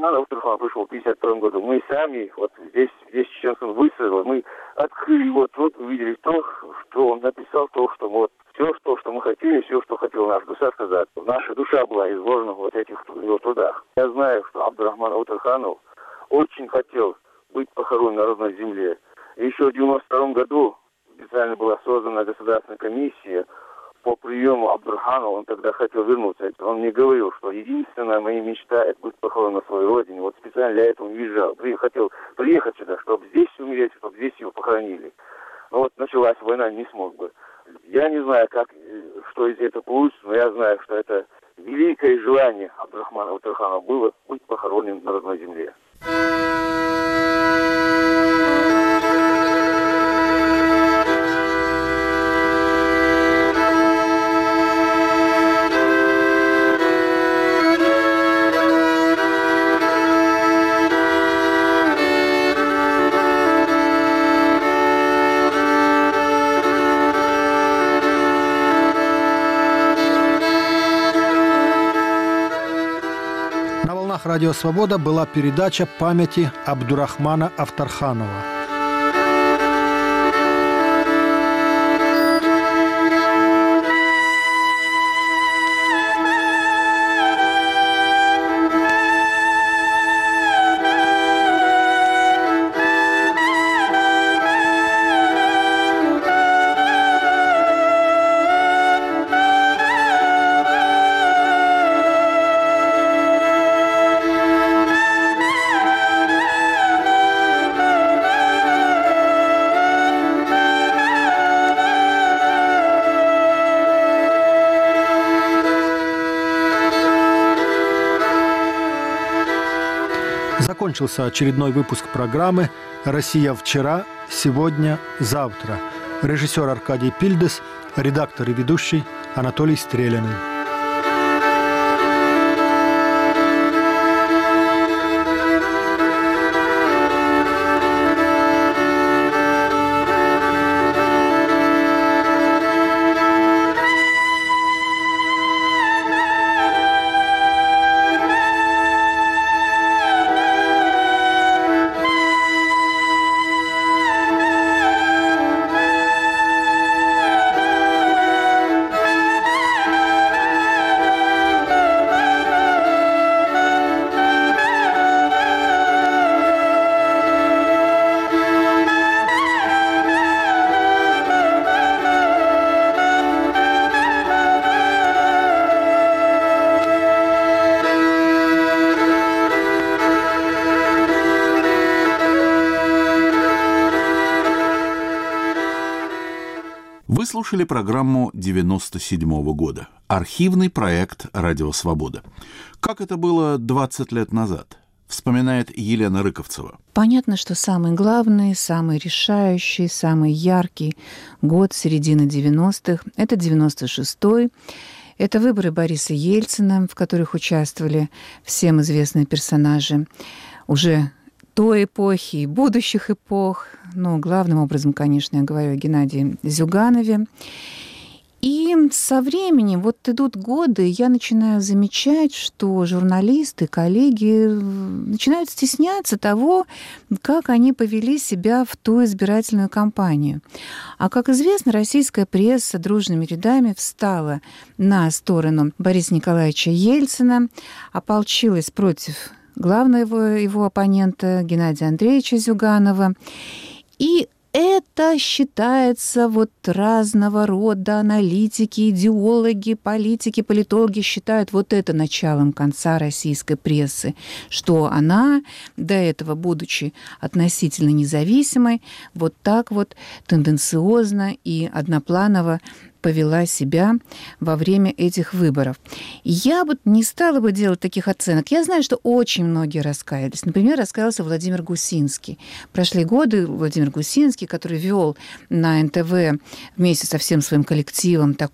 Абдрахман Абдурахманов пришел в 1952 году, мы сами вот здесь чеченцам высказали, мы открыли вот увидели то, что он написал, то, что вот все, что мы хотели, все, что хотел наша душа сказать. Наша душа была изложена в вот этих его трудах. Я знаю, что Абдурахман Абдурахманов очень хотел быть похоронен на родной земле. И еще в 1992 году специально была создана государственная комиссия по приему Абдурахманова. Он тогда хотел вернуться. Он мне говорил, что единственная моя мечта – это быть похоронен на своей родине. Вот специально для этого уезжал. Хотел приехать сюда, чтобы здесь умереть, чтобы здесь его похоронили. Но вот началась война, не смог бы. Я не знаю, что из этого получится, но я знаю, что это великое желание Абдурахмана Абдурахманова было быть похороненным на родной земле. Радио «Свобода» была передача памяти Абдурахмана Авторханова. Закончился очередной выпуск программы «Россия вчера, сегодня, завтра». Режиссер Аркадий Пильдес, редактор и ведущий Анатолий Стреляный. Вы слушали программу 1997 года. Архивный проект «Радио Свобода». Как это было 20 лет назад? Вспоминает Елена Рыковцева. Понятно, что самый главный, самый решающий, самый яркий год середины 90-х – это 96-й. Это выборы Бориса Ельцина, в которых участвовали всем известные персонажи уже той эпохи и будущих эпох. Ну, главным образом, конечно, я говорю о Геннадии Зюганове. И со временем, вот идут годы, я начинаю замечать, что журналисты, коллеги начинают стесняться того, как они повели себя в ту избирательную кампанию. А, как известно, российская пресса дружными рядами встала на Бориса Николаевича Ельцина, ополчилась против главного его оппонента Геннадия Андреевича Зюганова. И это считается разного рода аналитики, идеологи, политики, политологи считают это началом конца российской прессы, что она, до этого, будучи относительно независимой, так тенденциозно и однопланово повела себя во время этих выборов. Я не стала бы делать таких оценок. Я знаю, что очень многие раскаялись. Например, раскаялся Владимир Гусинский. Прошли годы, Владимир Гусинский, который вел на НТВ вместе со всем своим коллективом такой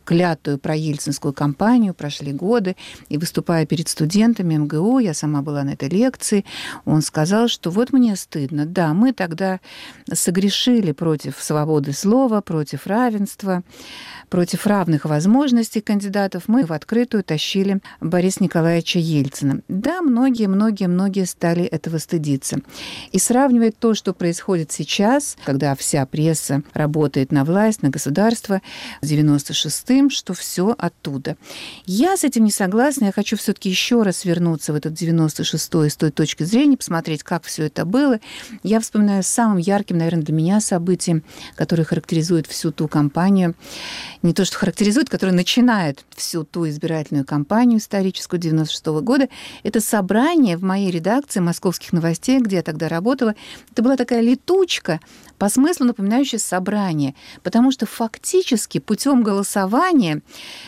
клятую проельцинскую кампанию, прошли годы, и выступая перед студентами МГУ, я сама была на этой лекции, он сказал, что вот мне стыдно, да, мы тогда согрешили против свободы слова, против равенства, против равных возможностей кандидатов, мы в открытую тащили Бориса Николаевича Ельцина. Да, многие стали этого стыдиться. И сравнивать то, что происходит сейчас, когда вся пресса работает на власть, на государство, с 96-м, что все оттуда. Я с этим не согласна, я хочу все-таки еще раз вернуться в этот 96-й с той точки зрения, посмотреть, как все это было. Я вспоминаю самым ярким, наверное, для меня событием, которое характеризует всю ту кампанию, не то, что характеризует, которое начинает всю ту избирательную кампанию историческую 96-го года, это собрание в моей редакции «Московских новостей», где я тогда работала. Это была такая летучка, по смыслу напоминающая собрание, потому что фактически путем голосования,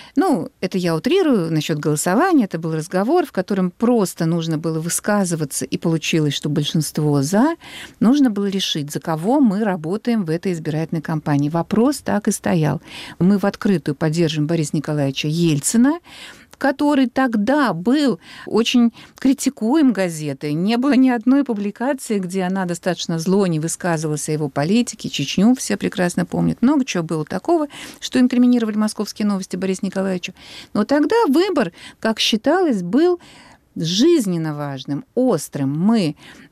это я утрирую насчет голосования, это был разговор, в котором просто нужно было высказываться, и получилось, что большинство «за», нужно было решить, за кого мы работаем в этой избирательной кампании. Вопрос так и стоял. Мы в открытую поддержим Бориса Николаевича Ельцина, который тогда был очень критикуем газетой. Не было ни одной публикации, где она достаточно зло не высказывалась о его политике. Чечню все прекрасно помнят. Много чего было такого, что инкриминировали «Московские новости» Борису Николаевичу. Но тогда выбор, как считалось, был жизненно важным, острым. Мы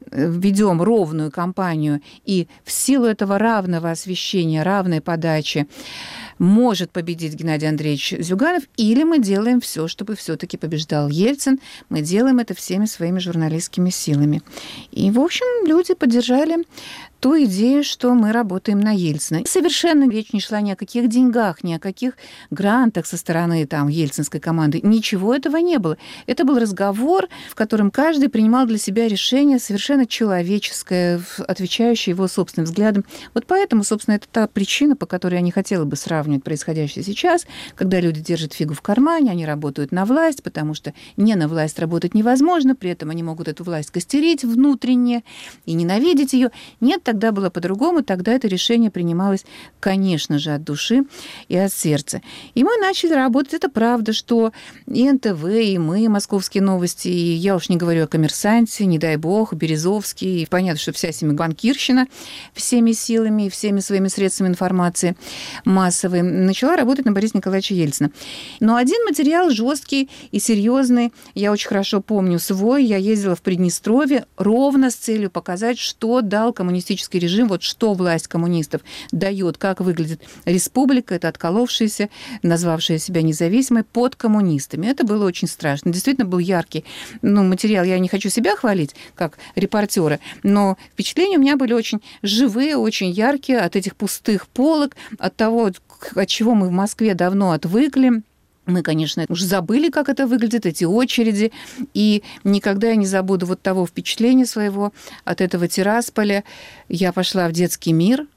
ведем ровную кампанию, и в силу этого равного освещения, равной подачи может победить Геннадий Андреевич Зюганов, или мы делаем все, чтобы все-таки побеждал Ельцин. Мы делаем это всеми своими журналистскими силами. И, в общем, люди поддержали ту идею, что мы работаем на Ельцина. Совершенно речь не шла ни о каких деньгах, ни о каких грантах со стороны ельцинской команды. Ничего этого не было. Это был разговор, в котором каждый принимал для себя решение совершенно человеческое, отвечающее его собственным взглядам. Вот поэтому, собственно, это та причина, по которой я не хотела бы сравнивать происходящее сейчас, когда люди держат фигу в кармане, они работают на власть, потому что не на власть работать невозможно, при этом они могут эту власть костерить внутренне и ненавидеть ее. Нет, тогда было по-другому, тогда это решение принималось, конечно же, от души и от сердца. И мы начали работать. Это правда, что и НТВ, и мы, «Московские новости», и я уж не говорю о «Коммерсанте», не дай бог, Березовский. И понятно, что вся банкирщина всеми силами и всеми своими средствами информации массовой начала работать на Бориса Николаевича Ельцина. Но один материал жесткий и серьезный, я очень хорошо помню свой, я ездила в Приднестровье ровно с целью показать, что дал коммунистический режим, вот что власть коммунистов дает, как выглядит республика, это отколовшаяся, назвавшая себя независимой, под коммунистами. Это было очень страшно. Действительно был яркий материал. Я не хочу себя хвалить, как репортера, но впечатления у меня были очень живые, очень яркие от этих пустых полок, от того, от чего мы в Москве давно отвыкли. Мы, конечно, уже забыли, как это выглядит, эти очереди, и никогда я не забуду вот того впечатления своего от этого Тирасполя. Я пошла в детский мир,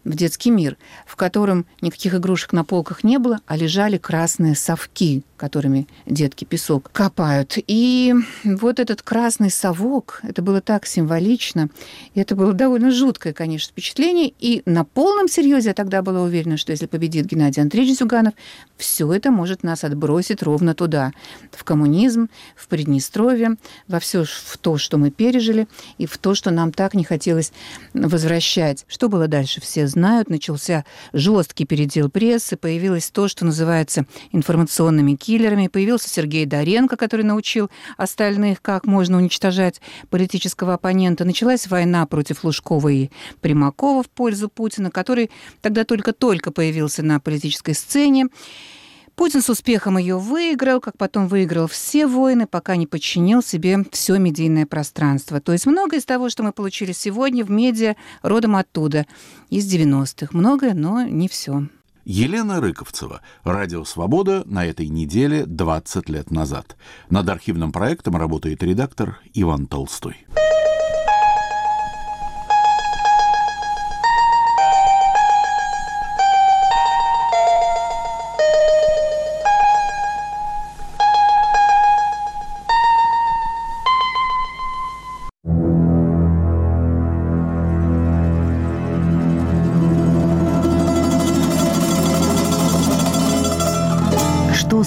в котором никаких игрушек на полках не было, а лежали красные совки, которыми детки песок копают. И вот этот красный совок, это было так символично, и это было довольно жуткое, конечно, впечатление. И на полном серьезе я тогда была уверена, что если победит Геннадий Андреевич Зюганов, все это может нас отбросить ровно туда, в коммунизм, в Приднестровье, во все в то, что мы пережили, и в то, что нам так не хотелось возвращать. Что было дальше, все знают. Начался жесткий передел прессы, появилось то, что называется информационными киллерами. Появился Сергей Доренко, который научил остальных, как можно уничтожать политического оппонента. Началась война против Лужкова и Примакова в пользу Путина, который тогда только-только появился на политической сцене. Путин с успехом ее выиграл, как потом выиграл все войны, пока не подчинил себе все медийное пространство. То есть многое из того, что мы получили сегодня в медиа, родом оттуда, из 90-х. Многое, но не все. Елена Рыковцева. Радио «Свобода» на этой неделе 20 лет назад. Над архивным проектом работает редактор Иван Толстой.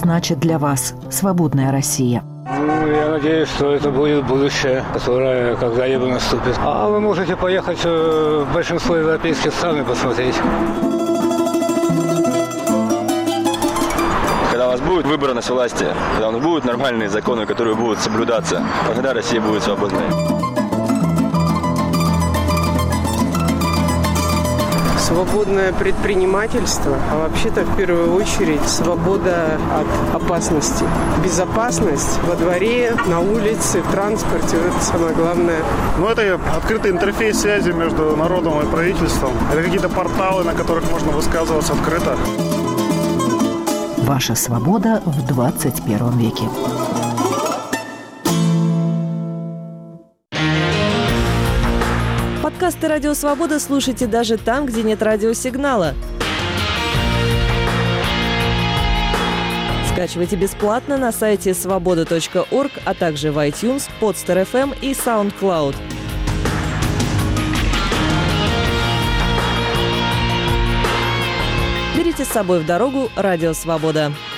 значит для вас свободная Россия? Я надеюсь, что это будет будущее, которое когда-либо наступит. А вы можете поехать в большинство европейских стран и посмотреть. Когда у нас будет выборность власти, когда у нас будут нормальные законы, которые будут соблюдаться, тогда Россия будет свободной. Свободное предпринимательство, а вообще-то в первую очередь свобода от опасности. Безопасность во дворе, на улице, в транспорте – это самое главное. Это открытый интерфейс связи между народом и правительством. Это какие-то порталы, на которых можно высказываться открыто. Ваша свобода в 21 веке. Подкасты «Радио Свобода» слушайте даже там, где нет радиосигнала. Скачивайте бесплатно на сайте svoboda.org, а также в iTunes, Podster FM и SoundCloud. Берите с собой в дорогу «Радио Свобода».